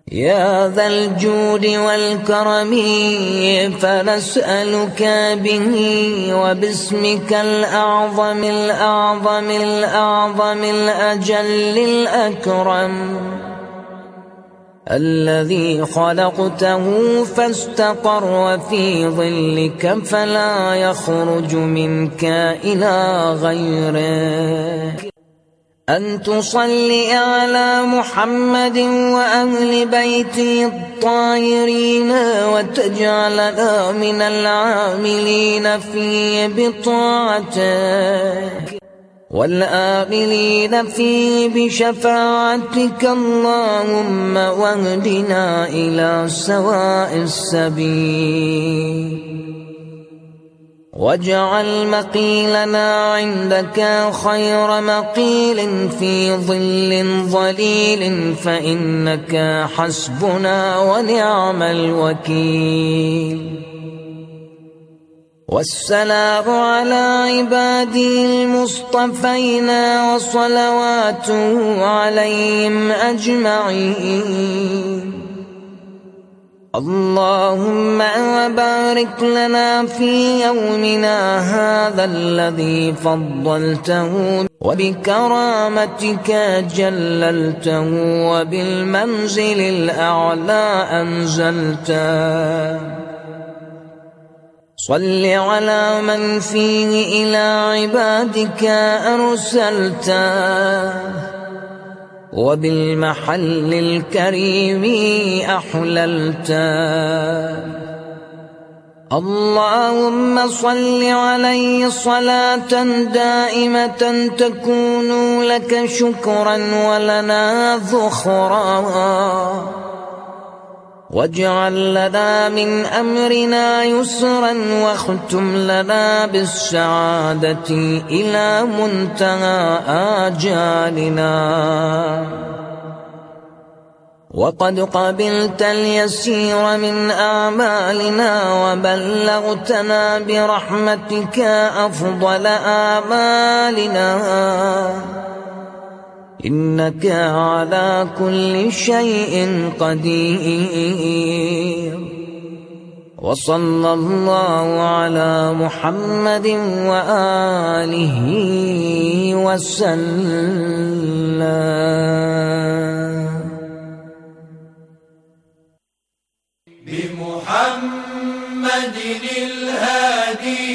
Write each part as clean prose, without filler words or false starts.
يا ذا الجود والكرم فنسألك به وباسمك الأعظم الأعظم الأعظم الأجل الأكرم الذي خلقته فاستقر في ظلك فلا يخرج منك إلى غيرك، أن تصلي على محمد وأهل بيته الطاهرين وتجعلنا من العاملين فيه بطاعتك والآملين فيه بشفاعتك اللهم، واهدنا إلى سواء السبيل، واجعل مقيلنا عندك خير مقيل في ظل ظليل، فإنك حسبنا ونعم الوكيل. والسلام على عباده المصطفين وصلواته عليهم أجمعين. اللهم بارك لنا في يومنا هذا الذي فضلته وبكرامتك جللته وبالمنزل الأعلى أنزلته. صل على من فيه إلى عبادك أرسلته وبالمحل الكريم أحللته. اللهم صل عليه صلاة دائمة تكون لك شكرا ولنا ذخرا، واجعل لنا من أمرنا يسرا واختم لنا بالسعادة إلى منتهى آجالنا. وقد قبلت اليسير من أعمالنا وبلغتنا برحمتك أفضل آمالنا، إنك على كل شيء قدير. وصلى الله على محمد وآله وسلم. بمحمد الهادي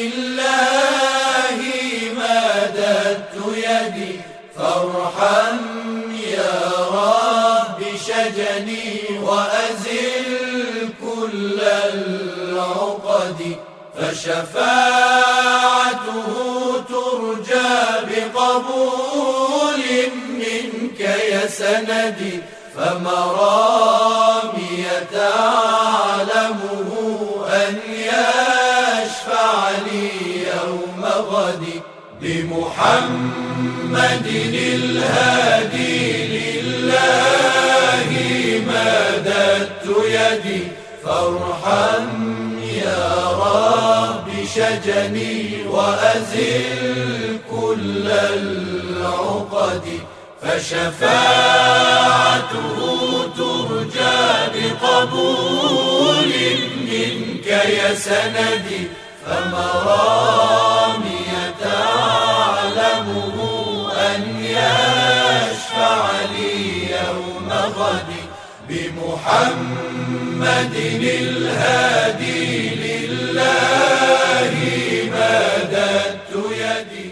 لله مددت يدي فارحم يا رب شجني وأزل كل العقد، فشفاعته ترجى بقبول منك يا سندي، فمرامي تعلمه أن يشفع لي يوم غدي. بمحمد الهادي لله مددت يدي فارحم يا رب شجني وأزل كل العقد، فشفاعته ترجى بقبول منك يا سندي، فمرامي تعلمه أن يشفع لي يوم غدي. بمحمد الهادي لله مددت يدي.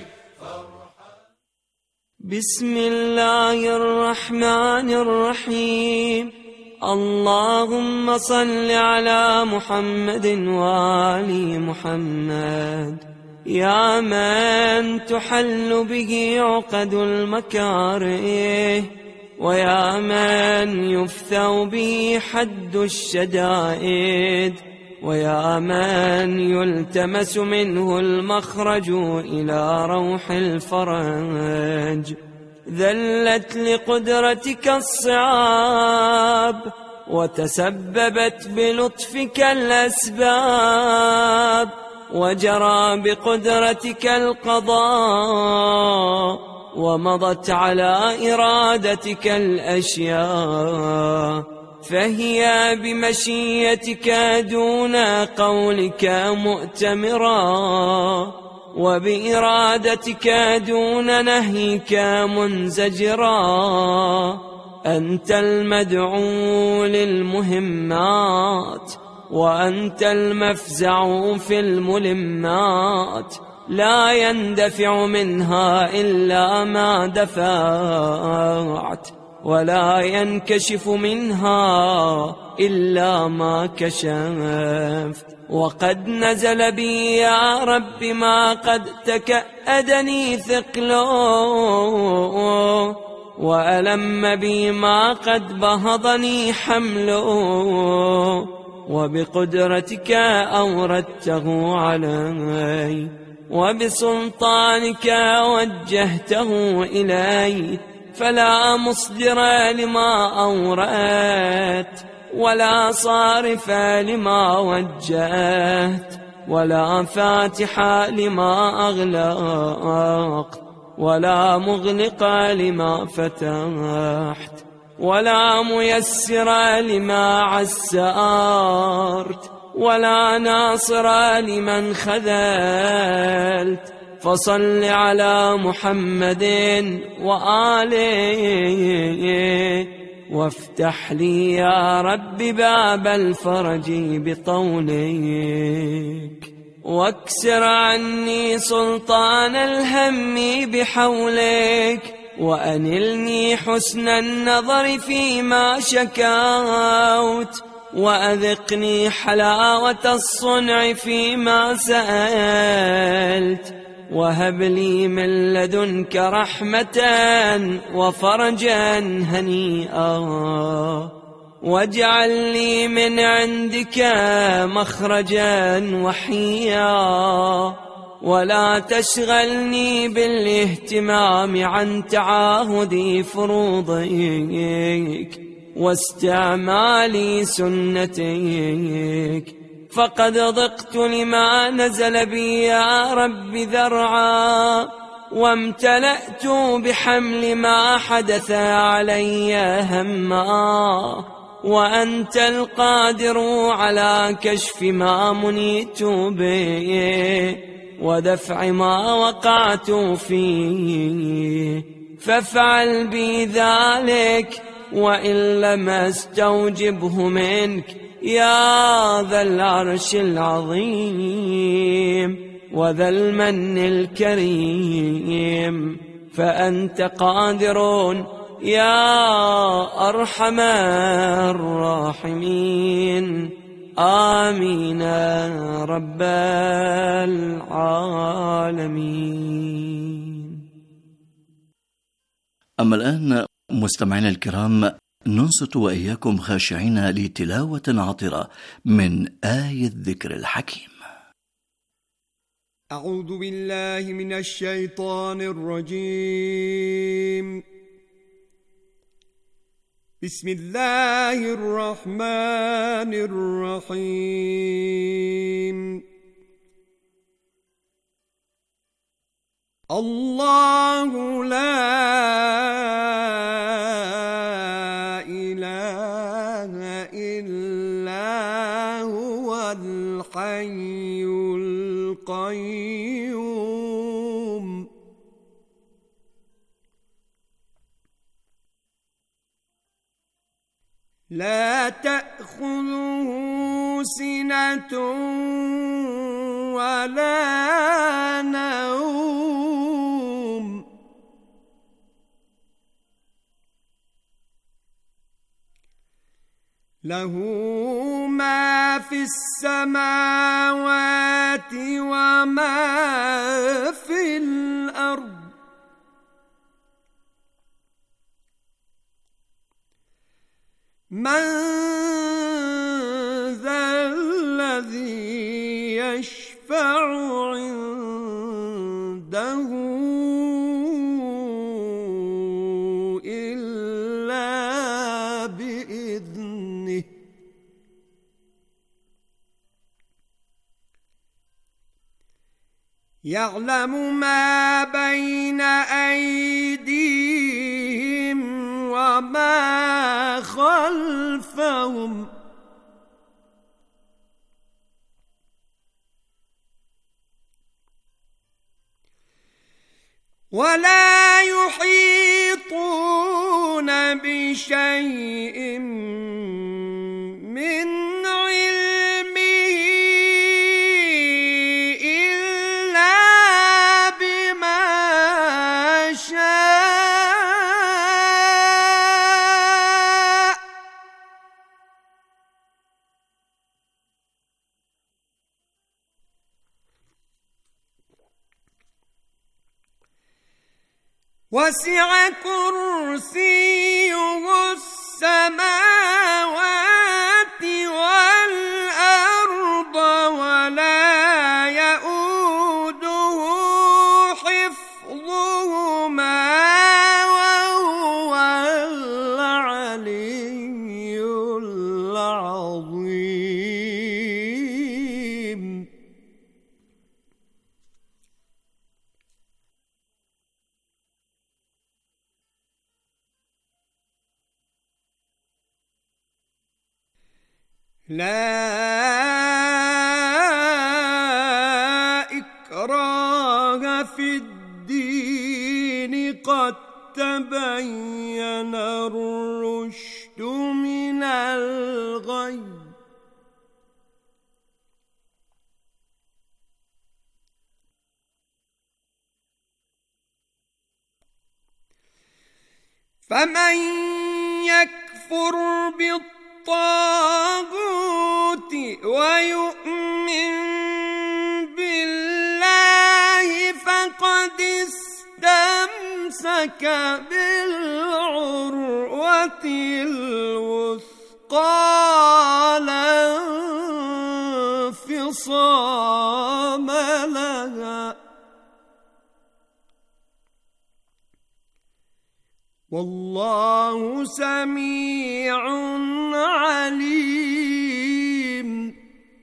بسم الله الرحمن الرحيم. اللهم صل على محمد وآل محمد، يا من تحل به عقد المكاره، ويا من يفثو به حد الشدائد، ويا من يلتمس منه المخرج إلى روح الفرج. ذلت لقدرتك الصعاب وتسببت بلطفك الأسباب، وجرى بقدرتك القضاء ومضت على إرادتك الأشياء، فهي بمشيتك دون قولك مؤتمرا، وبإرادتك دون نهيك منزجرا. أنت المدعو للمهمات، وأنت المفزع في الملمات، لا يندفع منها إلا ما دفعت، ولا ينكشف منها إلا ما كشفت. وقد نزل بي يا رب ما قد تكأدني ثقله، وألم بي ما قد بهضني حمله، وبقدرتك أوردته علي، وبسلطانك وجهته إلي. فلا مصدر لما أوردت، ولا صارف لما وجهت، ولا فاتح لما أغلقت، ولا مغلق لما فتحت، ولا ميسر لما عسرت، ولا ناصر لمن خذلت. فصل على محمد وآله، وافتح لي يا رب باب الفرج بطولك، واكسر عني سلطان الهم بحولك، وأنلني حسن النظر فيما شكوت، وأذقني حلاوة الصنع فيما سألت. وهب لي من لدنك رحمة وفرجا هنيئا، واجعل لي من عندك مخرجا وحيا، ولا تشغلني بالاهتمام عن تعاهد فروضك واستعمال سنتك. فقد ضقت لما نزل بي يا رب ذرعا، وامتلأت بحمل ما حدث علي هما، وأنت القادر على كشف ما منيت به، ودفع ما وقعت فيه. فافعل بي ذلك، وإن لم استوجبه منك يا ذا العرش العظيم وذا المن الكريم. فأنت قادر يا أرحم الراحمين. آمين رب العالمين. أما الآن مستمعينا الكرام، ننصت وإياكم خاشعين لتلاوة عطرة من آية الذكر الحكيم. أعوذ بالله من الشيطان الرجيم. بسم الله الرحمن الرحيم. الله لا إله إلا هو الحي القيوم. لا تأخذه سنة ولا نوم. له ما في السماوات وما في الأرض. من ذا الذي يشفع عنده إلا بإذنه. يعلم ما بين أيديهم وما خلفهم ولا يحيطون بشيء من علمه إلا بما شاء وسع كرسيه السماوات والأرض ولا يؤوده حفظهما وهو العلي العظيم. لا إكراه في الدين قد تبين الرشد من الغي فمن يكفر بالطاغوت ويؤمن بالله فقد استمسك بالعروة الوثقى لا انفصام لها والله سميع عليم.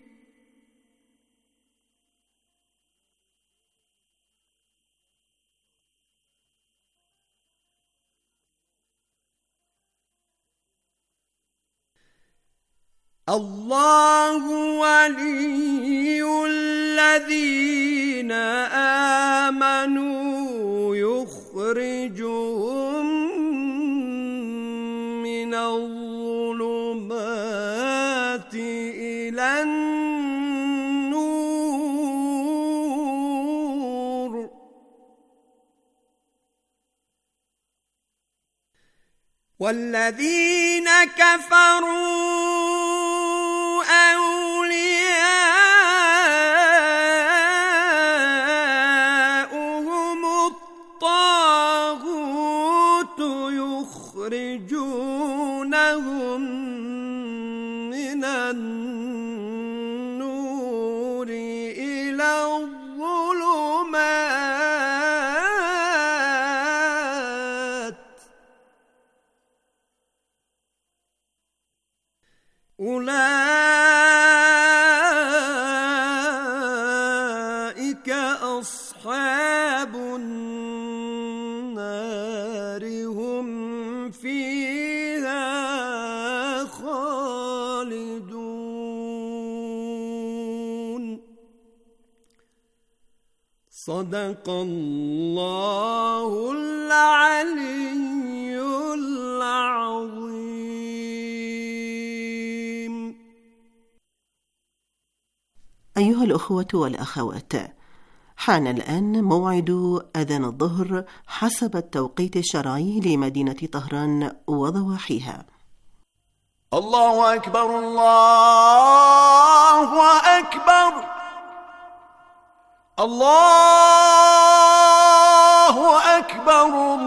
الله ولي الذين آمنوا يخرجهم من الظلمات إلى النور والذين كفروا أولياؤهم الطاغوت يخرجونهم من النور إلى الظلمات أولئك أصحاب النار هم فيها خالدون. صدق الله العلي العظيم. أيها الأخوة والأخوات، حان الآن موعد أذان الظهر حسب التوقيت الشرعي لمدينة طهران وضواحيها. الله أكبر الله أكبر الله أكبر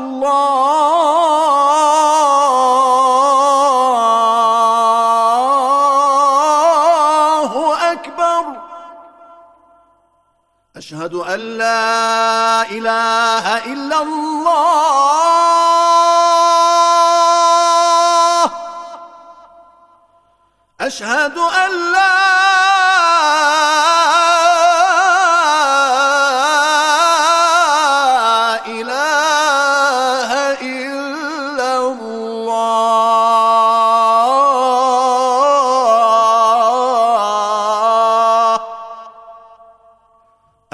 الله أكبر. أشهد أن لا إله إلا الله أشهد أن لا إله إلا الله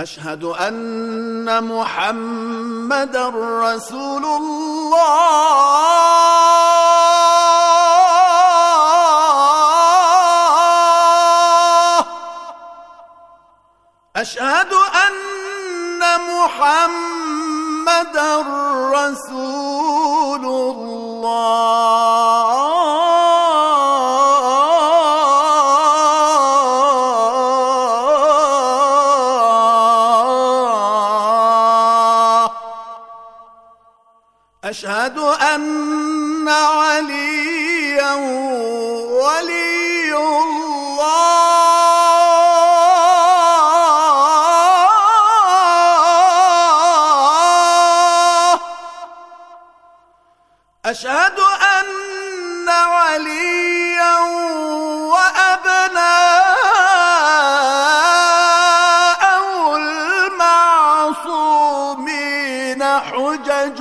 أشهد أن محمدًا رسول الله. أشهد أن محمدًا رسول الله. أشهد أن عليا ولي الله. أشهد أن عليا وأبناءه المعصومين حجج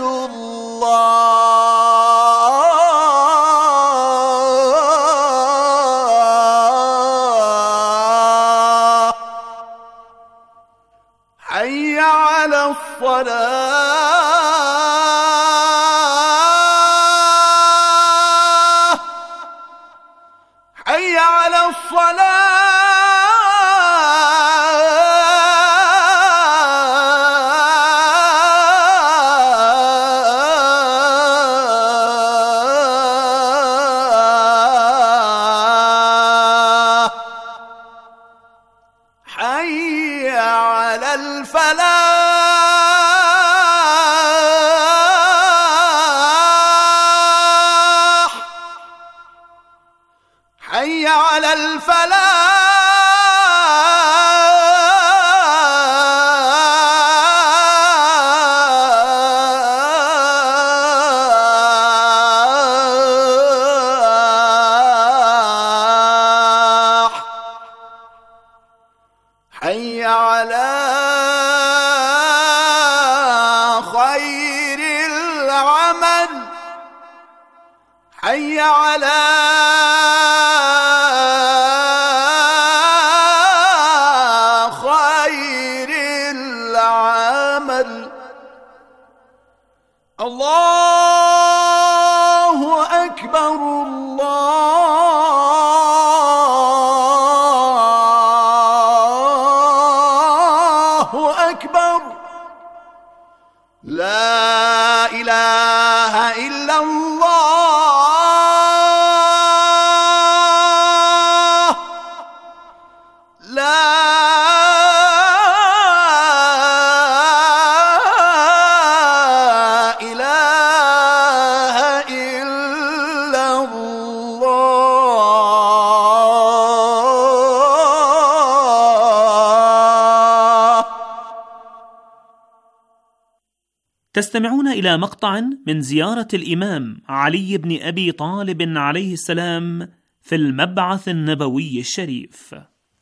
الله. حي على الصلاة. حي على الصلاة. حي على الفلاح. حي على الفلاح. حي على خير العمل. حي على خير العمل. الله أكبر. الله أكبر. لا إله إلا الله. لا إله إلا الله. تستمعون إلى مقطع من زيارة الإمام علي بن أبي طالب عليه السلام في المبعث النبوي الشريف.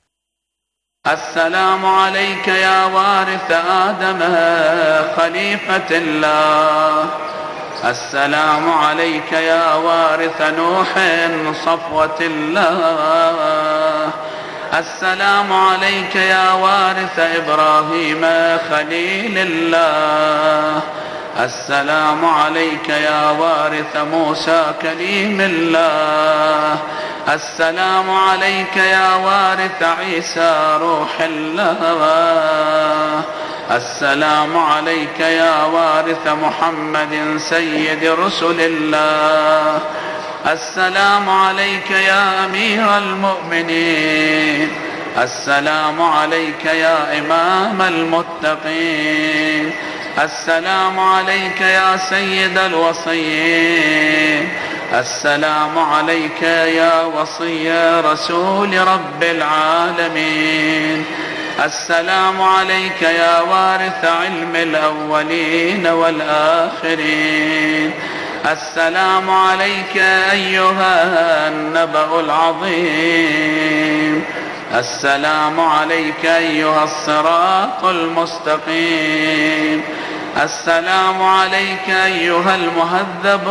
السلام عليك يا وارث آدم خليفة الله. السلام عليك يا وارث نوح صفوة الله. السلام عليك يا وارث إبراهيم خليل الله. السلام عليك يا وارث موسى كليم الله. السلام عليك يا وارث عيسى روح الله. السلام عليك يا وارث محمد سيد رسل الله. السلام عليك يا أمير المؤمنين. السلام عليك يا إمام المتقين. السلام عليك يا سيد الوصيين. السلام عليك يا وصي رسول رب العالمين. السلام عليك يا وارث علم الأولين والآخرين. السلام عليك أيها النبأ العظيم. السلام عليك أيها الصراط المستقيم. السلام عليك أيها المهذب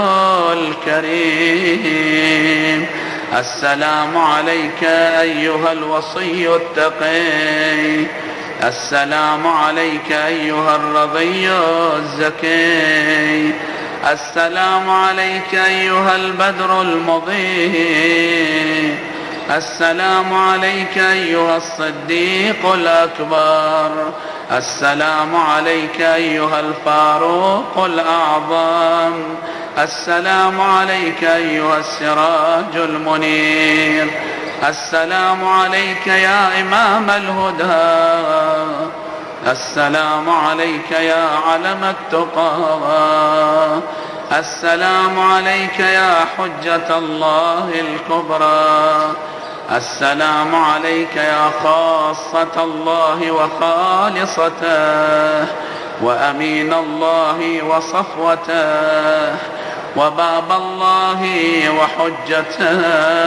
الكريم. السلام عليك أيها الوصي التقي. السلام عليك أيها الرضي الزكي. السلام عليك أيها البدر المضيء. السلام عليك أيها الصديق الأكبر. السلام عليك أيها الفاروق الأعظم. السلام عليك أيها السراج المنير. السلام عليك يا إمام الهدى. السلام عليك يا علم التقى. السلام عليك يا حجة الله الكبرى. السلام عليك يا خاصة الله وخالصته وأمين الله وصفوته وباب الله وحجته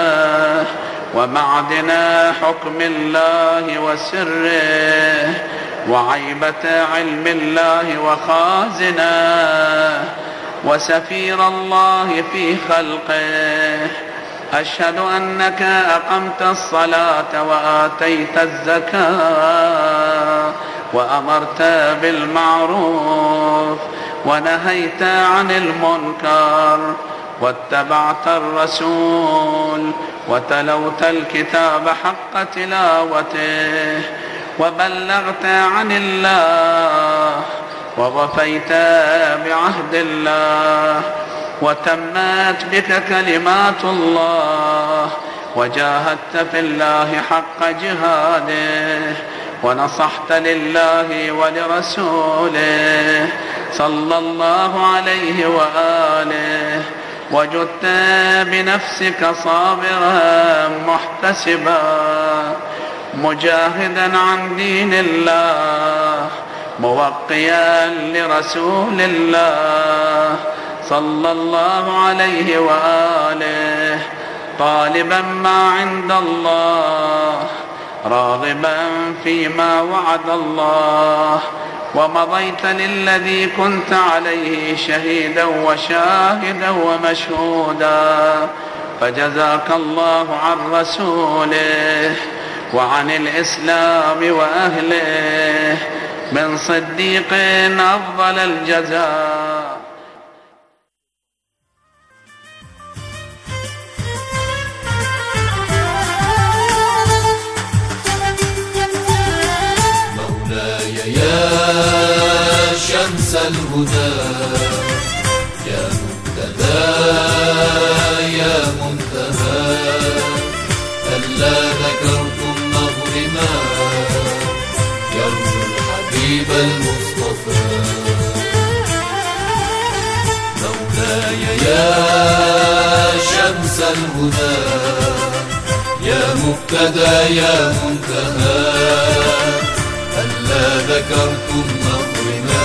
ومعدن حكم الله وسره وعيبة علم الله وخازنه وسفير الله في خلقه. أشهد أنك أقمت الصلاة وآتيت الزكاة وأمرت بالمعروف ونهيت عن المنكر واتبعت الرسول وتلوت الكتاب حق تلاوته وبلغت عن الله ووفيت بعهد الله وتمت بك كلمات الله وجاهدت في الله حق جهاده ونصحت لله ولرسوله صلى الله عليه وآله وجدت بنفسك صابرا محتسبا مجاهدا عن دين الله موقيا لرسول الله صلى الله عليه وآله طالبا ما عند الله راغبا فيما وعد الله ومضيت للذي كنت عليه شهيدا وشاهدا ومشهودا فجزاك الله عن رسوله وعن الإسلام وأهله من صديق أفضل الجزاء. مولاي يا شمس الهدى يا مبتدى يا منتهى ألا ذكرتم مظلما يرجو الحبيب المصطفى. مولاي يا شمس الهدى يا مبتدى يا منتهى ألا ذكرتم مظلما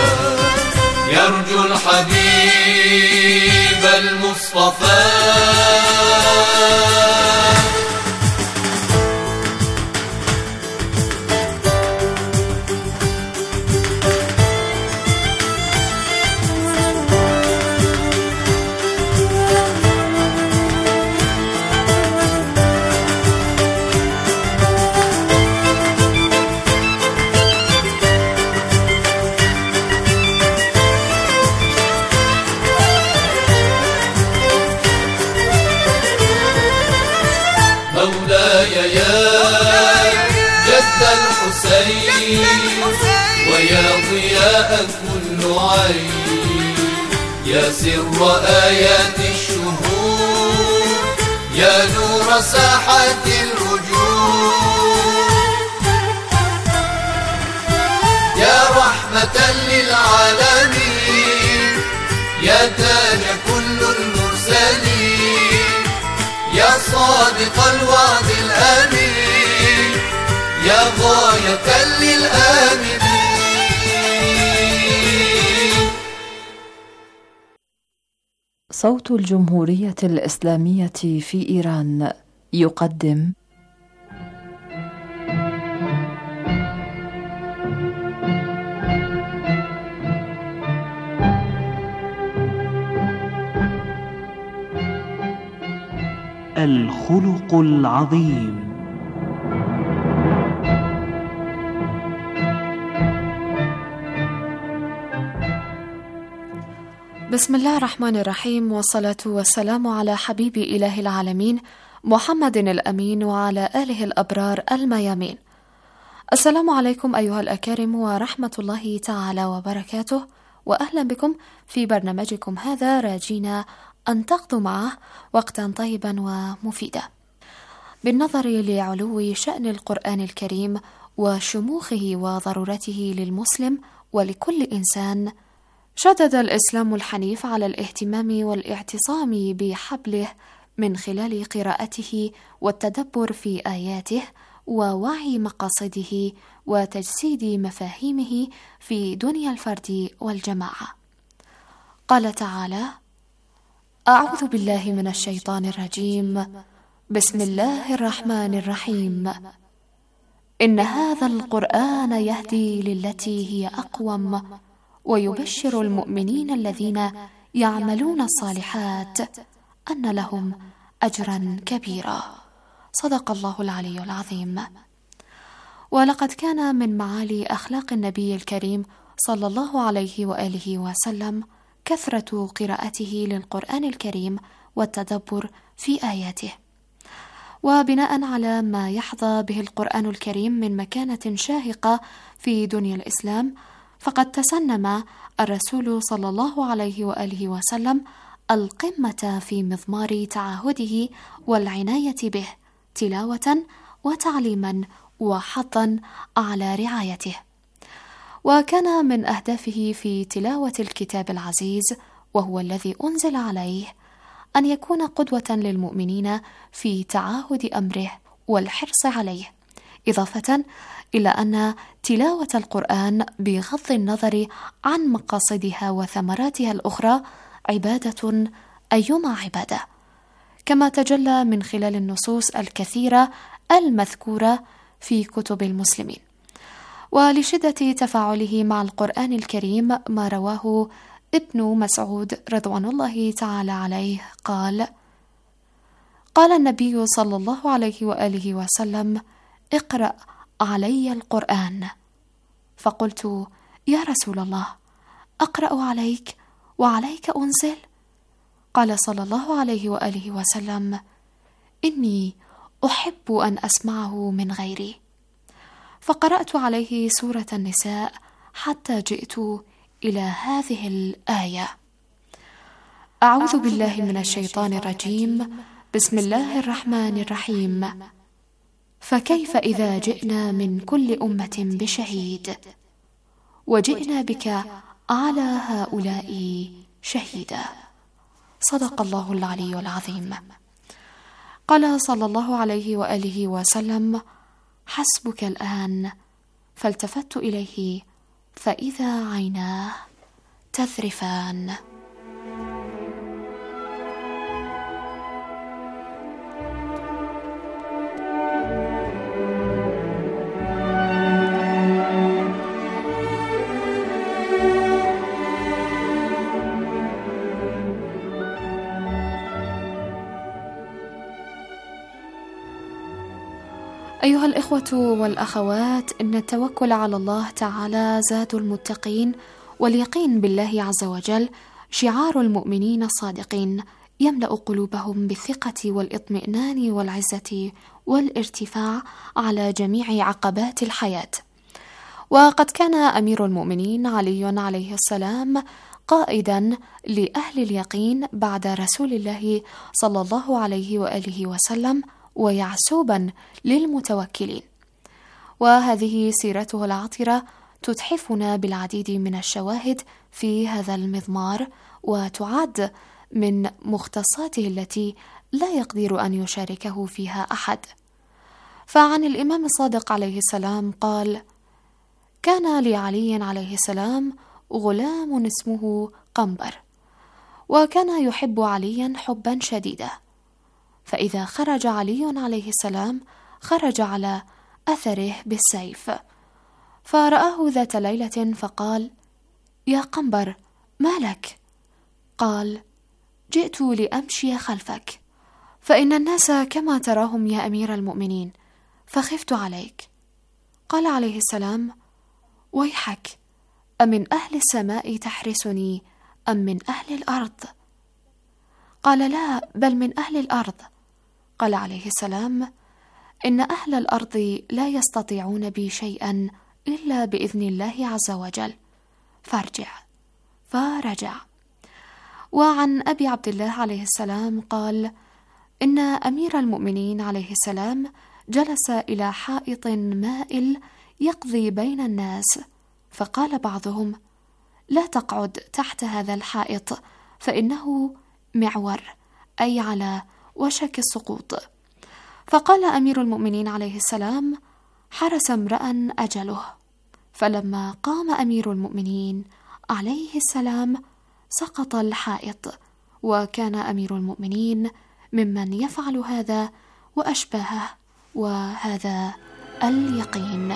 يرجو الحبيب المصطفى. ويا ضياء كل عين يا سر آيات الشهور يا نور ساحات الوجود يا رحمة للعالمين يا تاج كل المرسلين يا صادق الوعد الأمين يا غاية للآمنين. صوت الجمهورية الإسلامية في إيران يقدم الخلق العظيم. بسم الله الرحمن الرحيم، والصلاة والسلام على حبيب إله العالمين محمد الأمين وعلى آله الأبرار الميامين. السلام عليكم أيها الأكارم ورحمة الله تعالى وبركاته، وأهلا بكم في برنامجكم هذا، راجينا أن تقضوا معه وقتا طيبا ومفيدا. بالنظر لعلو شأن القرآن الكريم وشموخه وضرورته للمسلم ولكل إنسان، شدد الإسلام الحنيف على الاهتمام والاعتصام بحبله من خلال قراءته والتدبر في آياته ووعي مقاصده وتجسيد مفاهيمه في دنيا الفرد والجماعة. قال تعالى: أعوذ بالله من الشيطان الرجيم، بسم الله الرحمن الرحيم، إن هذا القرآن يهدي للتي هي أقوم ويبشر المؤمنين الذين يعملون الصالحات أن لهم أجرا كبيرا. صدق الله العلي العظيم. ولقد كان من معالي أخلاق النبي الكريم صلى الله عليه وآله وسلم كثرة قراءته للقرآن الكريم والتدبر في آياته. وبناء على ما يحظى به القرآن الكريم من مكانة شاهقة في دنيا الإسلام، فقد تسنم الرسول صلى الله عليه وآله وسلم القمة في مضمار تعاهده والعناية به تلاوة وتعليما وحظا على رعايته. وكان من أهدافه في تلاوة الكتاب العزيز، وهو الذي أنزل عليه، أن يكون قدوة للمؤمنين في تعاهد أمره والحرص عليه، إضافة إلى أن تلاوة القرآن بغض النظر عن مقاصدها وثمراتها الأخرى عبادة أيما عبادة، كما تجلى من خلال النصوص الكثيرة المذكورة في كتب المسلمين. ولشدة تفاعله مع القرآن الكريم ما رواه ابن مسعود رضوان الله تعالى عليه قال: قال النبي صلى الله عليه وآله وسلم: اقرأ علي القرآن. فقلت: يا رسول الله، أقرأ عليك وعليك أنزل؟ قال صلى الله عليه وآله وسلم: إني أحب أن أسمعه من غيري. فقرأت عليه سورة النساء حتى جئت إلى هذه الآية: أعوذ بالله من الشيطان الرجيم، بسم الله الرحمن الرحيم، فكيف إذا جئنا من كل أمة بشهيد وجئنا بك على هؤلاء شهيدا. صدق الله العلي العظيم. قال صلى الله عليه وآله وسلم: حسبك الآن. فالتفت إليه فإذا عيناه تذرفان. أيها الإخوة والأخوات، إن التوكل على الله تعالى زاد المتقين، واليقين بالله عز وجل شعار المؤمنين الصادقين، يملأ قلوبهم بالثقة والاطمئنان والعزة والارتفاع على جميع عقبات الحياة. وقد كان أمير المؤمنين علي عليه السلام قائدا لأهل اليقين بعد رسول الله صلى الله عليه وآله وسلم، ويعسوبا للمتوكلين. وهذه سيرته العطرة تتحفنا بالعديد من الشواهد في هذا المضمار، وتعد من مختصاته التي لا يقدر أن يشاركه فيها أحد. فعن الإمام الصادق عليه السلام قال: كان لعلي عليه السلام غلام اسمه قنبر، وكان يحب عليا حبا شديدا، فإذا خرج علي عليه السلام خرج على أثره بالسيف، فرآه ذات ليلة فقال: يا قنبر، ما لك؟ قال: جئت لأمشي خلفك، فإن الناس كما تراهم يا أمير المؤمنين، فخفت عليك. قال عليه السلام: ويحك، أمن أهل السماء تحرسني أم من أهل الأرض؟ قال: لا، بل من أهل الأرض. قال عليه السلام: إن أهل الأرض لا يستطيعون بي شيئا إلا بإذن الله عز وجل، فارجع. فرجع. وعن أبي عبد الله عليه السلام قال: إن أمير المؤمنين عليه السلام جلس إلى حائط مائل يقضي بين الناس، فقال بعضهم: لا تقعد تحت هذا الحائط فإنه معور، أي على وشك السقوط. فقال أمير المؤمنين عليه السلام: حرس امرأ أجله. فلما قام أمير المؤمنين عليه السلام سقط الحائط، وكان أمير المؤمنين ممن يفعل هذا وأشباهه، وهذا اليقين.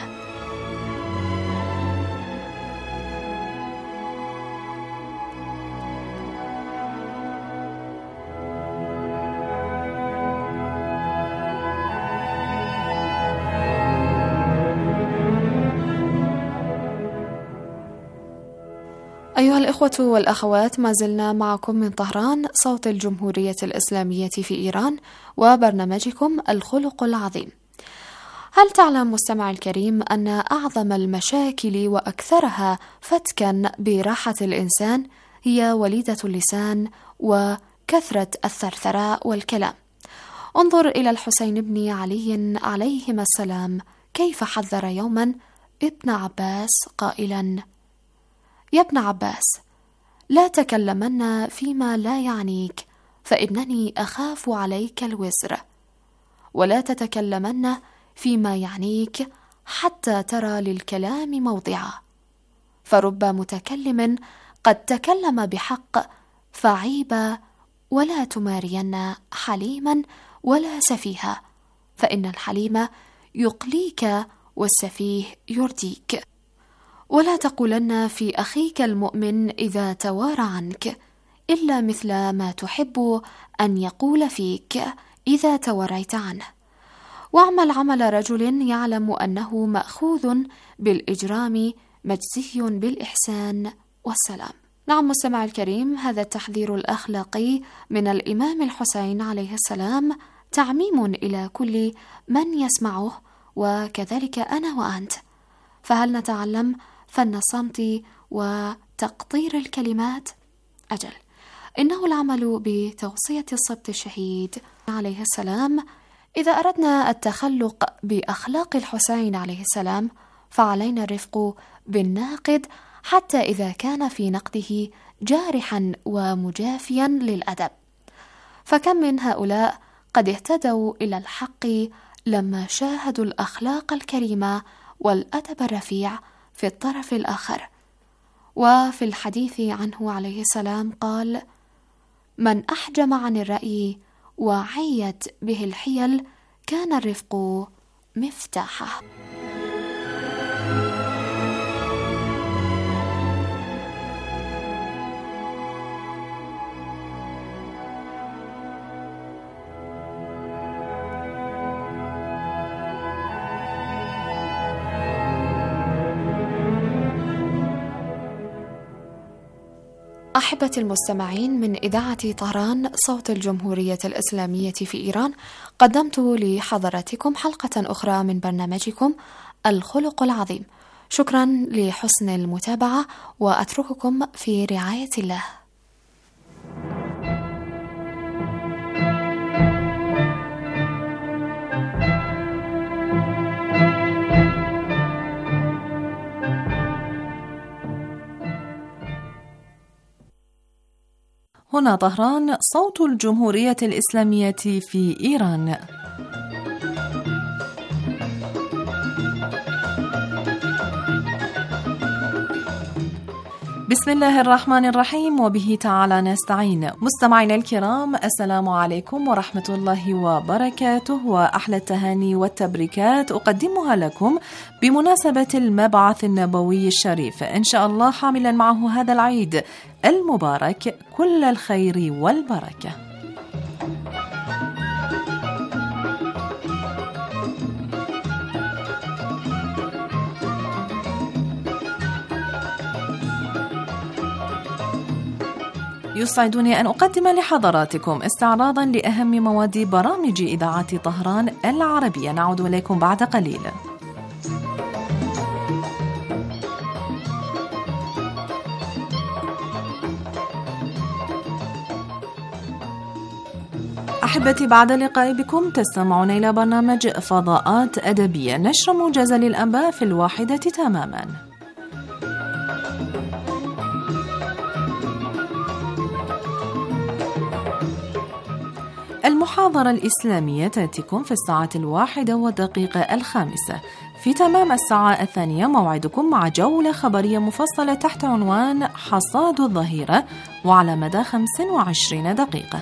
أيها الإخوة والأخوات، ما زلنا معكم من طهران، صوت الجمهورية الإسلامية في إيران، وبرنامجكم الخلق العظيم. هل تعلم مستمع الكريم أن أعظم المشاكل وأكثرها فتكا براحة الإنسان هي وليدة اللسان وكثرة الثرثراء والكلام؟ انظر إلى الحسين بن علي عليهما السلام كيف حذر يوما ابن عباس قائلا: يا ابن عباس، لا تكلمن فيما لا يعنيك، فإنني أخاف عليك الوزر، ولا تتكلمن فيما يعنيك حتى ترى للكلام موضعا، فرب متكلم قد تكلم بحق، فعيب ولا تمارين حليما ولا سفيها، فإن الحليم يقليك والسفيه يرديك. ولا تقولن في أخيك المؤمن إذا توارى عنك إلا مثل ما تحب أن يقول فيك إذا توريت عنه، واعمل عمل رجل يعلم أنه مأخوذ بالإجرام مجزي بالإحسان والسلام. نعم مستمع الكريم، هذا التحذير الأخلاقي من الإمام الحسين عليه السلام تعميم إلى كل من يسمعه، وكذلك أنا وأنت. فهل نتعلم فن الصمت وتقطير الكلمات؟ أجل، إنه العمل بتوصية السبط الشهيد عليه السلام. إذا أردنا التخلق بأخلاق الحسين عليه السلام فعلينا الرفق بالناقد، حتى إذا كان في نقده جارحا ومجافيا للأدب. فكم من هؤلاء قد اهتدوا إلى الحق لما شاهدوا الأخلاق الكريمة والأدب الرفيع في الطرف الآخر. وفي الحديث عنه عليه السلام قال: من أحجم عن الرأي وعيت به الحيل كان الرفق مفتاحه. أحبتي المستمعين، من إذاعة طهران صوت الجمهورية الإسلامية في إيران، قدمت لحضراتكم حلقة أخرى من برنامجكم الخلق العظيم. شكرا لحسن المتابعة، وأترككم في رعاية الله. هنا طهران صوت الجمهورية الإسلامية في إيران. بسم الله الرحمن الرحيم، وبه تعالى نستعين. مستمعينا الكرام، السلام عليكم ورحمة الله وبركاته، وأحلى التهاني والتبريكات أقدمها لكم بمناسبة المبعث النبوي الشريف، إن شاء الله حاملا معه هذا العيد المبارك كل الخير والبركة. يسعدني أن أقدم لحضراتكم استعراضا لأهم مواد برامج إذاعة طهران العربية. نعود إليكم بعد قليل. أحبتي، بعد اللقاء بكم تستمعون إلى برنامج فضاءات أدبية، نشر موجز للأنباء في 1 تماما. المحاضرة الإسلامية تأتيكم في 1:05. في تمام 2:00 موعدكم مع جولة خبرية مفصلة تحت عنوان حصاد الظهيرة وعلى مدى 25 دقيقة.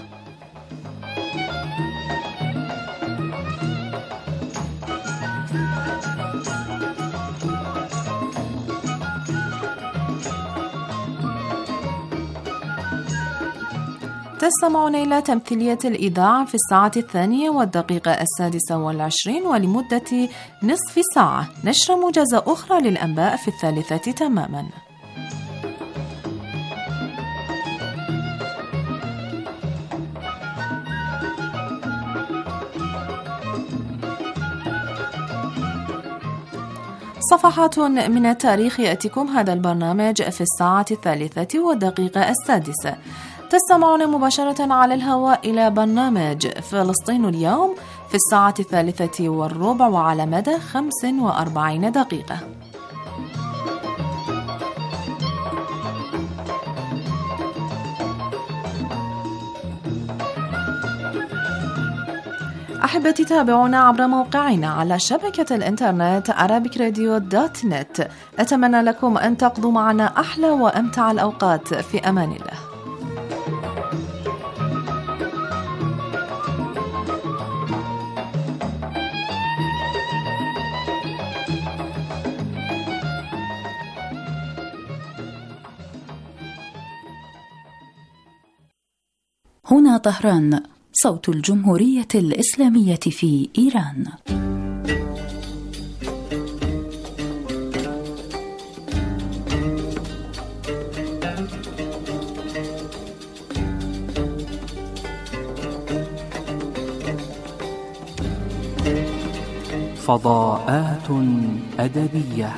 تستمعون إلى تمثيلية الإذاعة في 2:26 ولمدة نصف ساعة، نشر موجزة أخرى للأنباء في 3:00 تماما. صفحات من التاريخ يأتيكم هذا البرنامج في 3:06. تستمعون مباشرة على الهواء إلى برنامج فلسطين اليوم في 3:03 وعلى مدى 45 دقيقة. أحبتي، تابعونا عبر موقعنا على شبكة الإنترنت arabicradio.net. أتمنى لكم أن تقضوا معنا أحلى وأمتع الأوقات في أمان الله. هنا طهران، صوت الجمهورية الإسلامية في إيران. فضاءات أدبية.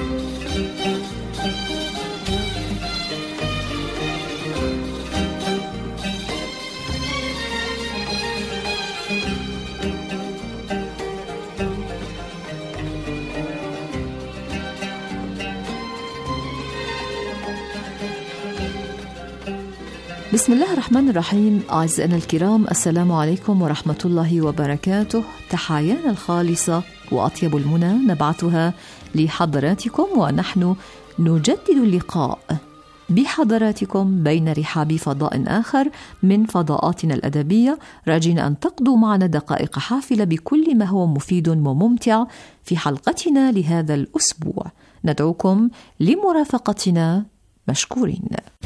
بسم الله الرحمن الرحيم. أعزائنا الكرام، السلام عليكم ورحمة الله وبركاته. تحايانا الخالصة وأطيب المنى نبعثها لحضراتكم، ونحن نجدد اللقاء بحضراتكم بين رحاب فضاء آخر من فضاءاتنا الأدبية، راجين أن تقضوا معنا دقائق حافلة بكل ما هو مفيد وممتع في حلقتنا لهذا الأسبوع. ندعوكم لمرافقتنا مشكورين.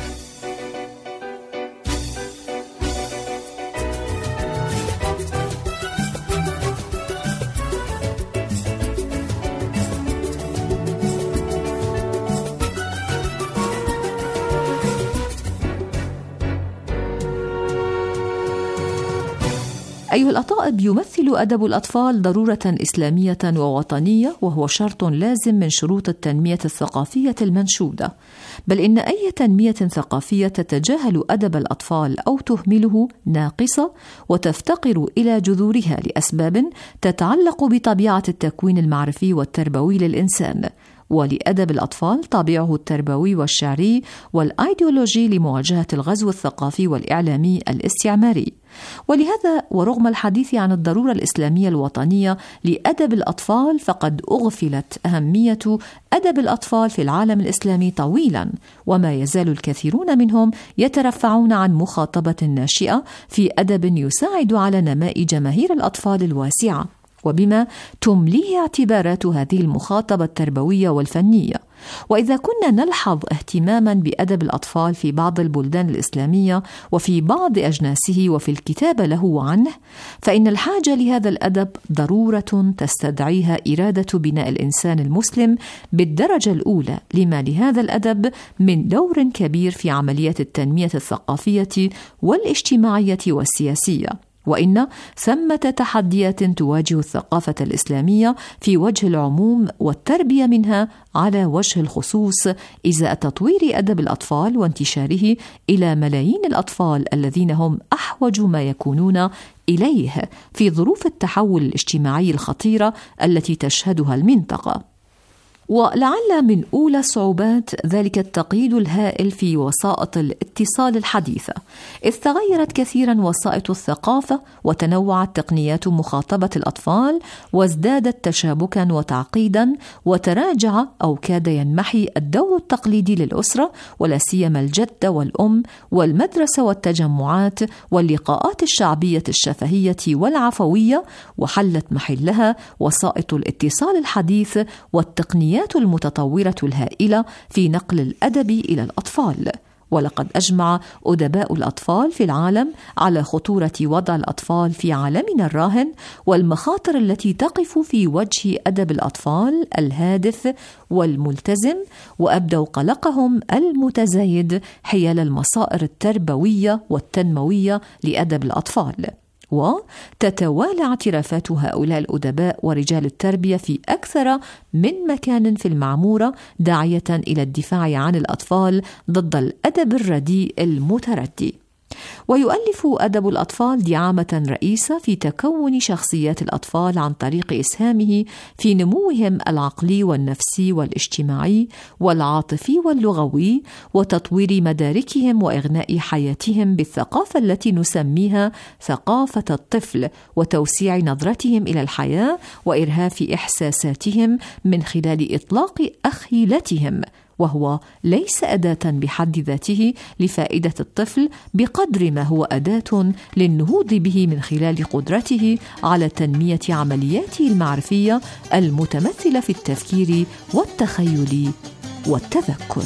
أيها الأطائب، يمثل أدب الأطفال ضرورة إسلامية ووطنية، وهو شرط لازم من شروط التنمية الثقافية المنشودة. بل إن أي تنمية ثقافية تتجاهل أدب الأطفال أو تهمله ناقصة وتفتقر إلى جذورها لأسباب تتعلق بطبيعة التكوين المعرفي والتربوي للإنسان. ولأدب الأطفال طابعه التربوي والشعري والأيديولوجي لمواجهة الغزو الثقافي والإعلامي الاستعماري. ولهذا ورغم الحديث عن الضرورة الإسلامية الوطنية لأدب الأطفال، فقد أغفلت أهمية أدب الأطفال في العالم الإسلامي طويلا، وما يزال الكثيرون منهم يترفعون عن مخاطبة ناشئة في أدب يساعد على نماء جماهير الأطفال الواسعة، وبما تمليه اعتبارات هذه المخاطبة التربوية والفنية. وإذا كنا نلحظ اهتماما بأدب الأطفال في بعض البلدان الإسلامية وفي بعض أجناسه وفي الكتابة له عنه، فإن الحاجة لهذا الأدب ضرورة تستدعيها إرادة بناء الإنسان المسلم بالدرجة الأولى، لما لهذا الأدب من دور كبير في عملية التنمية الثقافية والاجتماعية والسياسية. وإن ثمة تحديات تواجه الثقافة الإسلامية في وجه العموم والتربية منها على وجه الخصوص إزاء تطوير أدب الأطفال وانتشاره إلى ملايين الأطفال الذين هم أحوج ما يكونون إليه في ظروف التحول الاجتماعي الخطيرة التي تشهدها المنطقة. ولعل من أولى صعوبات ذلك التقييد الهائل في وسائط الاتصال الحديثة، إذ تغيرت كثيرا وسائط الثقافة وتنوعت تقنيات مخاطبة الأطفال وازدادت تشابكا وتعقيدا، وتراجع أو كاد ينمحي الدور التقليدي للأسرة ولا سيما الجدة والأم والمدرسة والتجمعات واللقاءات الشعبية الشفهية والعفوية، وحلت محلها وسائط الاتصال الحديث والتقنيات المتطورة الهائلة في نقل الأدب إلى الأطفال. ولقد أجمع أدباء الأطفال في العالم على خطورة وضع الأطفال في عالمنا الراهن والمخاطر التي تقف في وجه أدب الأطفال الهادف والملتزم، وأبدوا قلقهم المتزايد حيال المصائر التربوية والتنموية لأدب الأطفال. وتتوالى اعترافات هؤلاء الأدباء ورجال التربية في أكثر من مكان في المعمورة داعية إلى الدفاع عن الأطفال ضد الأدب الرديء المتردي. ويؤلف أدب الأطفال دعامة رئيسة في تكون شخصيات الأطفال عن طريق إسهامه في نموهم العقلي والنفسي والاجتماعي والعاطفي واللغوي، وتطوير مداركهم وإغناء حياتهم بالثقافة التي نسميها ثقافة الطفل، وتوسيع نظرتهم إلى الحياة وإرهاف إحساساتهم من خلال إطلاق أخيلتهم، وهو ليس أداة بحد ذاته لفائدة الطفل بقدر ما هو أداة للنهوض به من خلال قدرته على تنمية عملياته المعرفية المتمثلة في التفكير والتخيل والتذكر.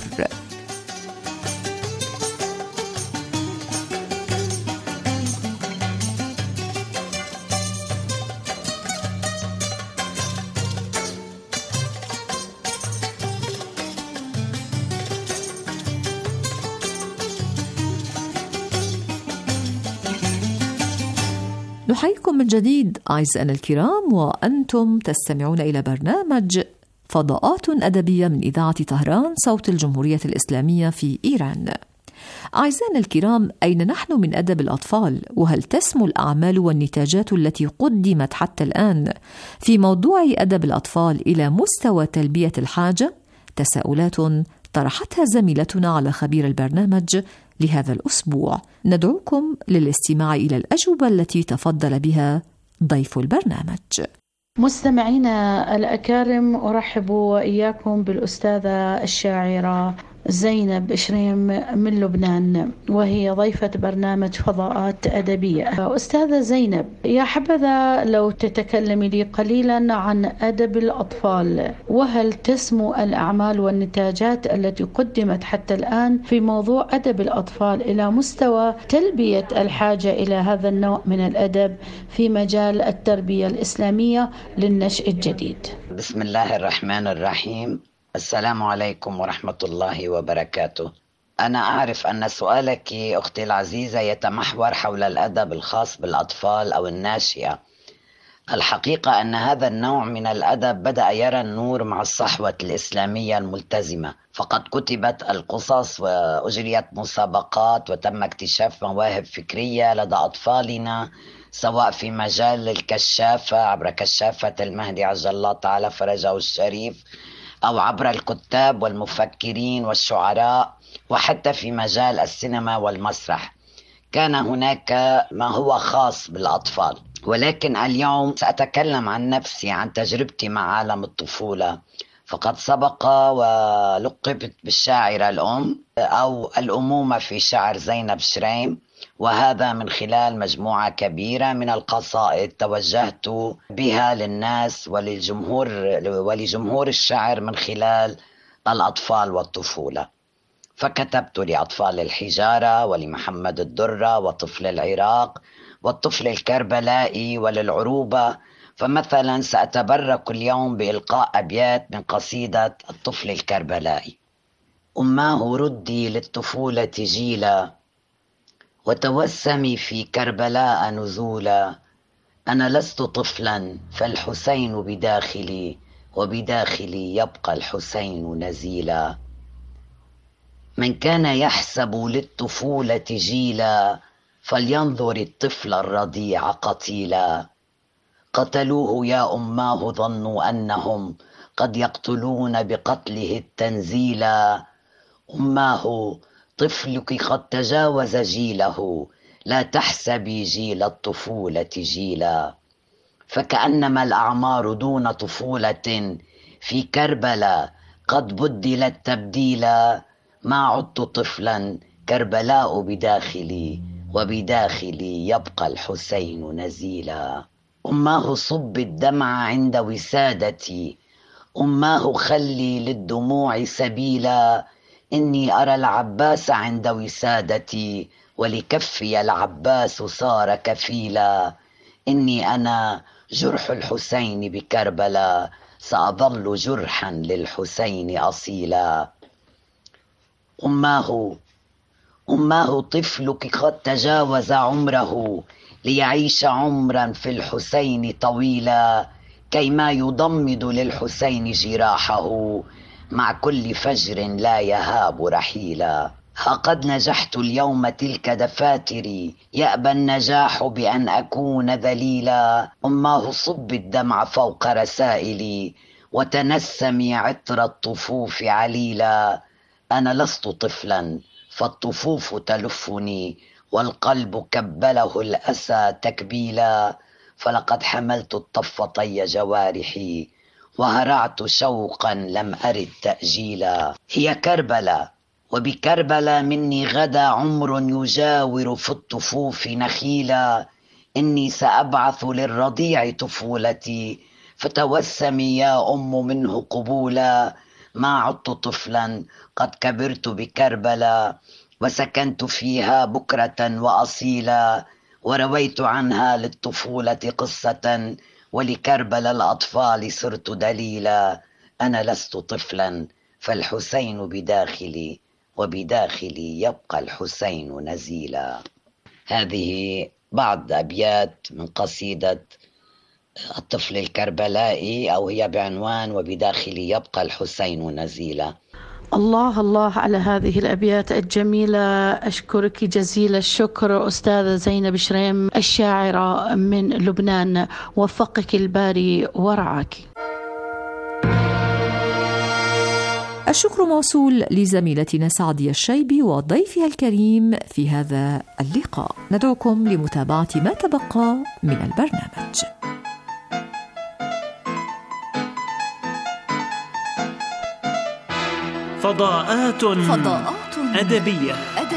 نحييكم من جديد أعزائنا الكرام، وأنتم تستمعون إلى برنامج فضاءات أدبية من إذاعة طهران صوت الجمهورية الإسلامية في إيران. أعزائنا الكرام، أين نحن من أدب الأطفال؟ وهل تسمو الأعمال والنتاجات التي قدمت حتى الآن في موضوع أدب الأطفال إلى مستوى تلبية الحاجة؟ تساؤلات طرحتها زميلتنا على خبير البرنامج لهذا الأسبوع. ندعوكم للاستماع إلى الأجوبة التي تفضل بها ضيف البرنامج. مستمعينا الأكارم، أرحب وإياكم بالأستاذة الشاعرة زينب شريم من لبنان، وهي ضيفة برنامج فضاءات أدبية. أستاذة زينب، يا حبذا لو تتكلمي لي قليلا عن أدب الأطفال، وهل تسمو الأعمال والنتاجات التي قدمت حتى الآن في موضوع أدب الأطفال إلى مستوى تلبية الحاجة إلى هذا النوع من الأدب في مجال التربية الإسلامية للنشء الجديد؟ بسم الله الرحمن الرحيم. السلام عليكم ورحمة الله وبركاته. أنا أعرف أن سؤالك أختي العزيزة يتمحور حول الأدب الخاص بالأطفال أو الناشئة. الحقيقة أن هذا النوع من الأدب بدأ يرى النور مع الصحوة الإسلامية الملتزمة، فقد كتبت القصص وأجريت مسابقات وتم اكتشاف مواهب فكرية لدى أطفالنا، سواء في مجال الكشافة عبر كشافة المهدي عجل الله تعالى فرجه الشريف، أو عبر الكتاب والمفكرين والشعراء، وحتى في مجال السينما والمسرح. كان هناك ما هو خاص بالأطفال، ولكن اليوم سأتكلم عن نفسي، عن تجربتي مع عالم الطفولة. فقد سبق ولقبت بالشاعرة الأم أو الأمومة في شعر زينب شريم، وهذا من خلال مجموعة كبيرة من القصائد توجهت بها للناس ولجمهور الشعر من خلال الأطفال والطفولة، فكتبت لأطفال الحجارة ولمحمد الدرة وطفل العراق والطفل الكربلائي وللعروبة. فمثلا سأتبرك اليوم بإلقاء أبيات من قصيدة الطفل الكربلائي: أماه ردي للطفولة جيلا، وتوسمي في كربلاء نزولا. أنا لست طفلا فالحسين بداخلي، وبداخلي يبقى الحسين نزيلا. من كان يحسب للطفولة جيلا، فلينظر الطفل الرضيع قتيلا. قتلوه يا أماه ظنوا أنهم قد يقتلون بقتله التنزيلا. أماه طفلك قد تجاوز جيله، لا تحسبي جيل الطفولة جيلا. فكأنما الأعمار دون طفولة في كربلاء قد بدلت تبديلا. ما عدت طفلا، كربلاء بداخلي، وبداخلي يبقى الحسين نزيلا. أماه صب الدمع عند وسادتي، أماه خلي للدموع سبيلا. إني أرى العباس عند وسادتي، ولكفي العباس صار كفيلا. إني أنا جرح الحسين بكربلاء، سأظل جرحا للحسين أصيلا. أماه طفلك قد تجاوز عمره، ليعيش عمرا في الحسين طويلا. كيما يضمد للحسين جراحه، مع كل فجر لا يهاب رحيلا. ها قد نجحت اليوم تلك دفاتري، يأبى النجاح بأن أكون ذليلا. أماه صب الدمع فوق رسائلي، وتنسمي عطر الطفوف عليلا. أنا لست طفلا فالطفوف تلفني، والقلب كبله الأسى تكبيلا. فلقد حملت الطف طي جوارحي، وهرعت شوقا لم أرد تأجيلا. هي كربلاء، وبكربلاء مني غدا عمر يجاور في الطفوف نخيلا. إني سأبعث للرضيع طفولتي، فتوسمي يا أم منه قبولا. ما عدت طفلا، قد كبرت بكربلاء، وسكنت فيها بكرة وأصيلا. ورويت عنها للطفولة قصة، ولكربلاء الأطفال صرت دليلا. أنا لست طفلا فالحسين بداخلي، وبداخلي يبقى الحسين نزيلا. هذه بعض أبيات من قصيدة الطفل الكربلائي، أو هي بعنوان وبداخلي يبقى الحسين نزيلا. الله الله على هذه الأبيات الجميلة. أشكرك جزيل الشكر أستاذة زينب شريم الشاعرة من لبنان، وفقك الباري ورعاك. الشكر موصول لزميلتنا سعدية الشيبي وضيفها الكريم في هذا اللقاء. ندعوكم لمتابعة ما تبقى من البرنامج. فضاءات أدبية.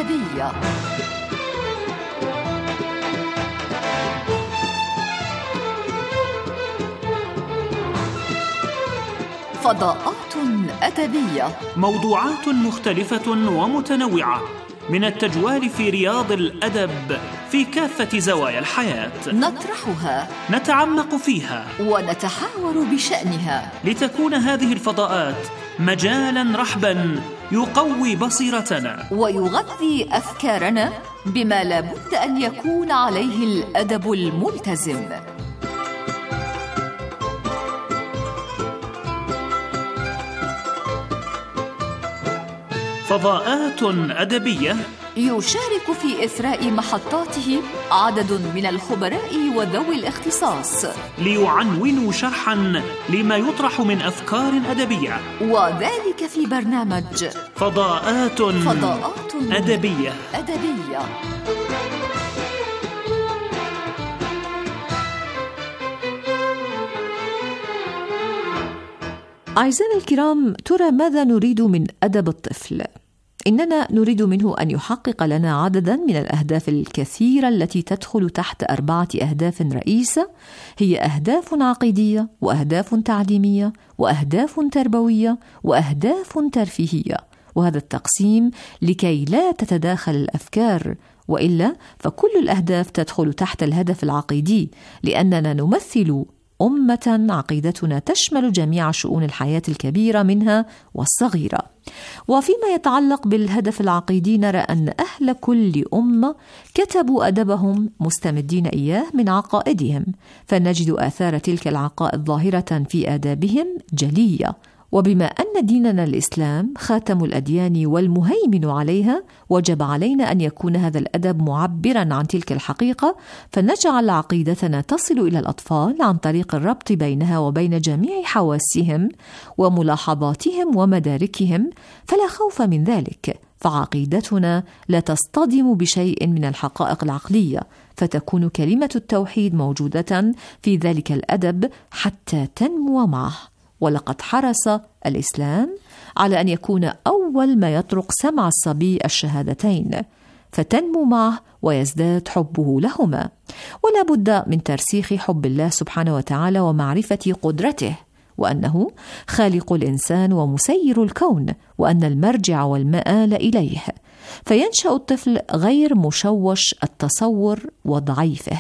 فضاءات أدبية، موضوعات مختلفة ومتنوعة من التجوال في رياض الأدب في كافة زوايا الحياة، نطرحها، نتعمق فيها، ونتحاور بشأنها، لتكون هذه الفضاءات مجالا رحبا يقوي بصيرتنا ويغذي أفكارنا بما لابد أن يكون عليه الأدب الملتزم. فضاءات أدبية يشارك في إثراء محطاته عدد من الخبراء وذوي الاختصاص ليعنونوا شرحا لما يطرح من أفكار أدبية، وذلك في برنامج فضاءات أدبية. أعزائنا الكرام، ترى ماذا نريد من أدب الطفل؟ إننا نريد منه أن يحقق لنا عددا من الأهداف الكثيرة التي تدخل تحت 4 أهداف رئيسة، هي أهداف عقيدية، وأهداف تعليمية، وأهداف تربوية، وأهداف ترفيهية. وهذا التقسيم لكي لا تتداخل الأفكار، وإلا فكل الأهداف تدخل تحت الهدف العقيدي، لأننا نمثل أمة عقيدتنا تشمل جميع شؤون الحياة الكبيرة منها والصغيرة. وفيما يتعلق بالهدف العقيدي نرى أن أهل كل أمة كتبوا أدبهم مستمدين إياه من عقائدهم، فنجد آثار تلك العقائد ظاهرة في آدابهم جلية. وبما أن ديننا الإسلام خاتم الأديان والمهيمن عليها، وجب علينا أن يكون هذا الأدب معبرا عن تلك الحقيقة، فنجعل عقيدتنا تصل إلى الأطفال عن طريق الربط بينها وبين جميع حواسهم وملاحظاتهم ومداركهم، فلا خوف من ذلك، فعقيدتنا لا تصطدم بشيء من الحقائق العقلية، فتكون كلمة التوحيد موجودة في ذلك الأدب حتى تنمو معه. ولقد حرص الإسلام على أن يكون أول ما يطرق سمع الصبي الشهادتين، فتنمو معه ويزداد حبه لهما. ولا بد من ترسيخ حب الله سبحانه وتعالى ومعرفة قدرته، وأنه خالق الإنسان ومسير الكون، وأن المرجع والمآل إليه، فينشأ الطفل غير مشوش التصور وضعيفه.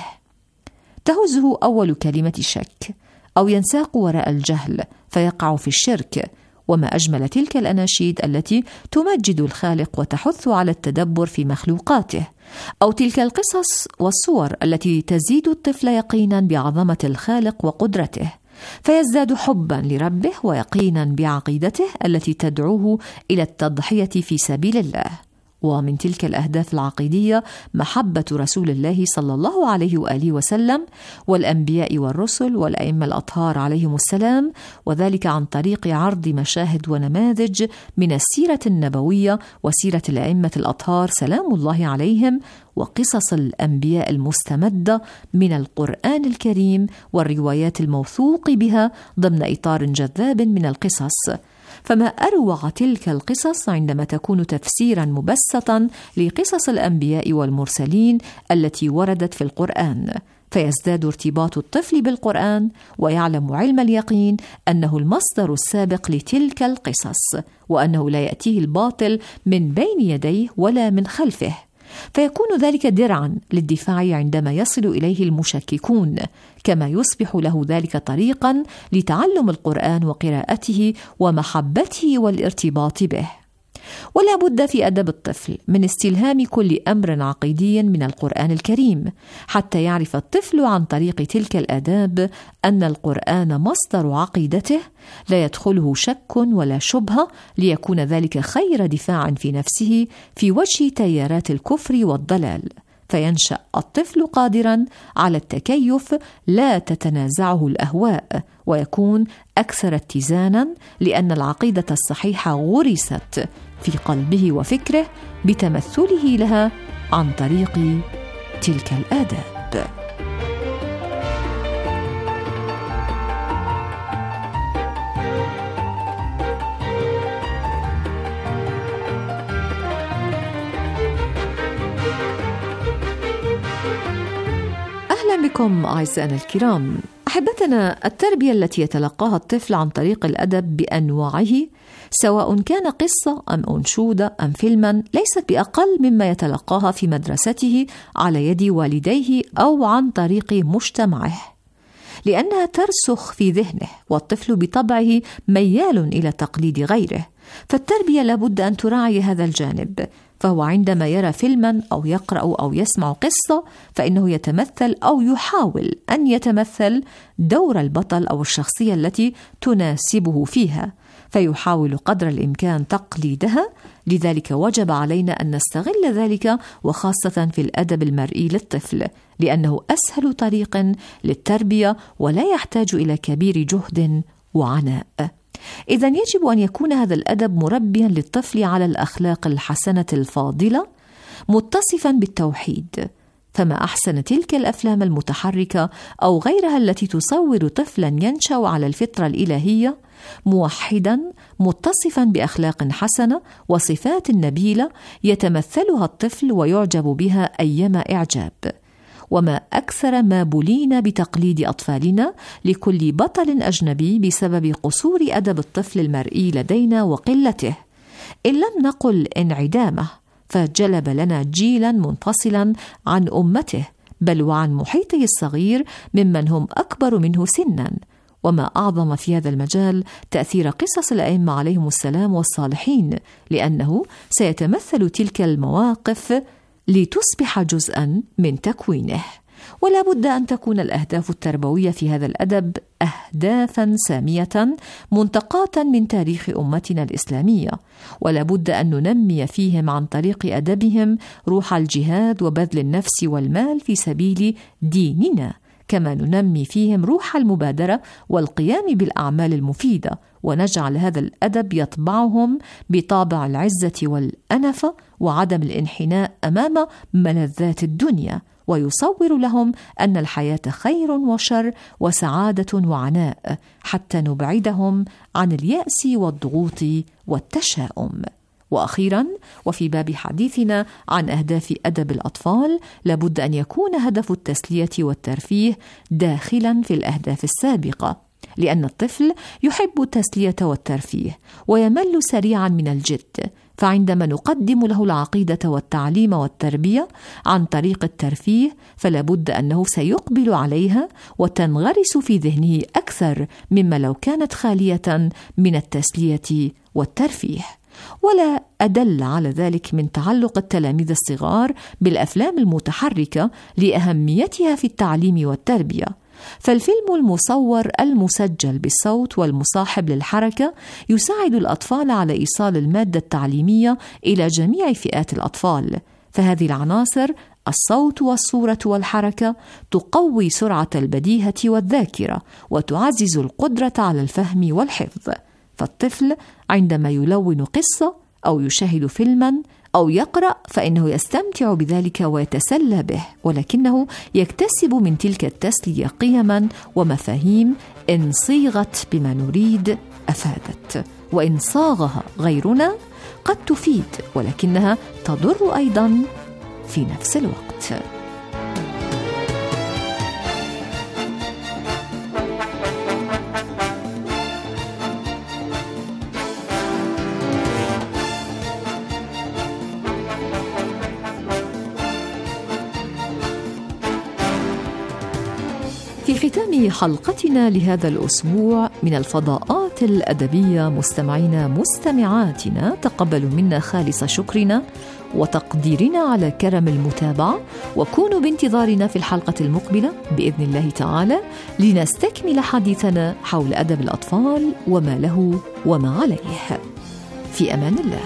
تهزه أول كلمة شك، أو ينساق وراء الجهل فيقع في الشرك. وما أجمل تلك الأناشيد التي تمجد الخالق وتحث على التدبر في مخلوقاته، أو تلك القصص والصور التي تزيد الطفل يقينا بعظمة الخالق وقدرته، فيزداد حبا لربه ويقينا بعقيدته التي تدعوه إلى التضحية في سبيل الله. ومن تلك الأهداف العقيدية محبة رسول الله صلى الله عليه وآله وسلم والأنبياء والرسل والأئمة الأطهار عليهم السلام، وذلك عن طريق عرض مشاهد ونماذج من السيرة النبوية وسيرة الأئمة الأطهار سلام الله عليهم، وقصص الأنبياء المستمدة من القرآن الكريم والروايات الموثوق بها ضمن إطار جذاب من القصص. فما أروع تلك القصص عندما تكون تفسيرا مبسطا لقصص الأنبياء والمرسلين التي وردت في القرآن، فيزداد ارتباط الطفل بالقرآن ويعلم علم اليقين أنه المصدر السابق لتلك القصص، وأنه لا يأتيه الباطل من بين يديه ولا من خلفه، فيكون ذلك درعا للدفاع عندما يصل إليه المشككون، كما يصبح له ذلك طريقا لتعلم القرآن وقراءته ومحبته والارتباط به. ولا بد في أدب الطفل من استلهام كل أمر عقيدي من القرآن الكريم، حتى يعرف الطفل عن طريق تلك الآداب أن القرآن مصدر عقيدته لا يدخله شك ولا شبهة، ليكون ذلك خير دفاع في نفسه في وجه تيارات الكفر والضلال، فينشأ الطفل قادرا على التكيف لا تتنازعه الأهواء، ويكون أكثر اتزانا، لأن العقيدة الصحيحة غرست في قلبه وفكره بتمثله لها عن طريق تلك الآداب. أهلا بكم أعزائنا الكرام. أحبتنا، التربية التي يتلقاها الطفل عن طريق الأدب بأنواعه، سواء كان قصة أم أنشودة أم فيلما، ليست بأقل مما يتلقاها في مدرسته على يد والديه أو عن طريق مجتمعه، لأنها ترسخ في ذهنه، والطفل بطبعه ميال إلى تقليد غيره، فالتربية لابد أن تراعي هذا الجانب. فهو عندما يرى فيلما أو يقرأ أو يسمع قصة، فإنه يتمثل أو يحاول أن يتمثل دور البطل أو الشخصية التي تناسبه فيها، فيحاول قدر الإمكان تقليدها. لذلك وجب علينا أن نستغل ذلك، وخاصة في الأدب المرئي للطفل، لأنه أسهل طريق للتربية ولا يحتاج إلى كبير جهد وعناء. إذن يجب أن يكون هذا الأدب مربيا للطفل على الأخلاق الحسنة الفاضلة، متصفا بالتوحيد. فما أحسن تلك الأفلام المتحركة أو غيرها التي تصور طفلا ينشأ على الفطرة الإلهية موحدا متصفا بأخلاق حسنة وصفات نبيلة يتمثلها الطفل ويعجب بها أيما إعجاب. وما أكثر ما بلينا بتقليد أطفالنا لكل بطل أجنبي بسبب قصور أدب الطفل المرئي لدينا وقلته، إن لم نقل انعدامه، فجلب لنا جيلا منفصلا عن أمته بل وعن محيطه الصغير ممن هم أكبر منه سنا. وما أعظم في هذا المجال تأثير قصص الأئمة عليهم السلام والصالحين، لأنه سيتمثل تلك المواقف لتصبح جزءا من تكوينه. ولا بد أن تكون الأهداف التربوية في هذا الأدب أهدافا سامية منتقاة من تاريخ أمتنا الإسلامية، ولا بد أن ننمي فيهم عن طريق أدبهم روح الجهاد وبذل النفس والمال في سبيل ديننا، كما ننمي فيهم روح المبادرة والقيام بالأعمال المفيدة، ونجعل هذا الأدب يطبعهم بطابع العزة والأنفة وعدم الانحناء أمام ملذات الدنيا، ويصور لهم أن الحياة خير وشر وسعادة وعناء، حتى نبعدهم عن اليأس والضغوط والتشاؤم. وأخيرا، وفي باب حديثنا عن أهداف أدب الأطفال، لابد أن يكون هدف التسلية والترفيه داخلا في الأهداف السابقة، لأن الطفل يحب التسلية والترفيه ويمل سريعا من الجد، فعندما نقدم له العقيدة والتعليم والتربية عن طريق الترفيه فلا بد أنه سيقبل عليها وتنغرس في ذهنه أكثر مما لو كانت خالية من التسلية والترفيه. ولا أدل على ذلك من تعلق التلاميذ الصغار بالأفلام المتحركة لأهميتها في التعليم والتربية، فالفيلم المصور المسجل بالصوت والمصاحب للحركة يساعد الأطفال على إيصال المادة التعليمية إلى جميع فئات الأطفال، فهذه العناصر الصوت والصورة والحركة تقوي سرعة البديهة والذاكرة وتعزز القدرة على الفهم والحفظ. فالطفل عندما يلون قصة أو يشاهد فيلما أو يقرأ فإنه يستمتع بذلك ويتسلى به، ولكنه يكتسب من تلك التسلية قيما ومفاهيم إن صيغت بما نريد أفادت، وإن صاغها غيرنا قد تفيد ولكنها تضر أيضا في نفس الوقت. في ختام حلقتنا لهذا الأسبوع من الفضاءات الأدبية مستمعينا مستمعاتنا، تقبلوا منا خالص شكرنا وتقديرنا على كرم المتابعة، وكونوا بانتظارنا في الحلقة المقبلة بإذن الله تعالى لنستكمل حديثنا حول أدب الأطفال وما له وما عليه. في أمان الله.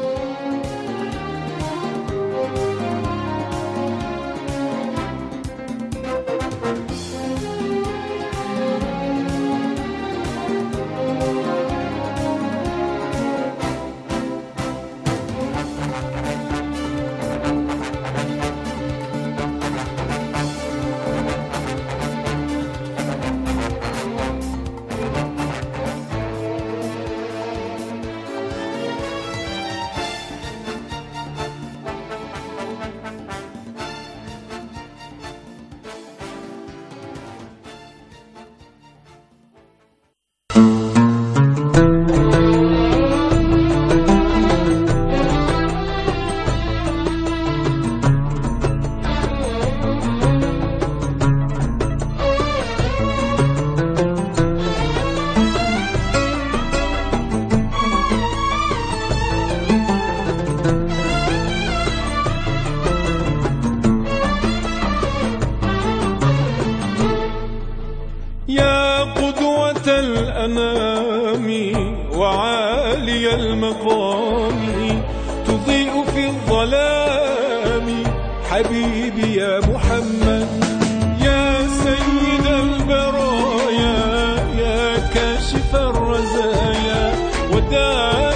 وعالي المقام تضيء في الظلام، حبيبي يا محمد يا سيد البرايا يا كاشف الرزايا وداع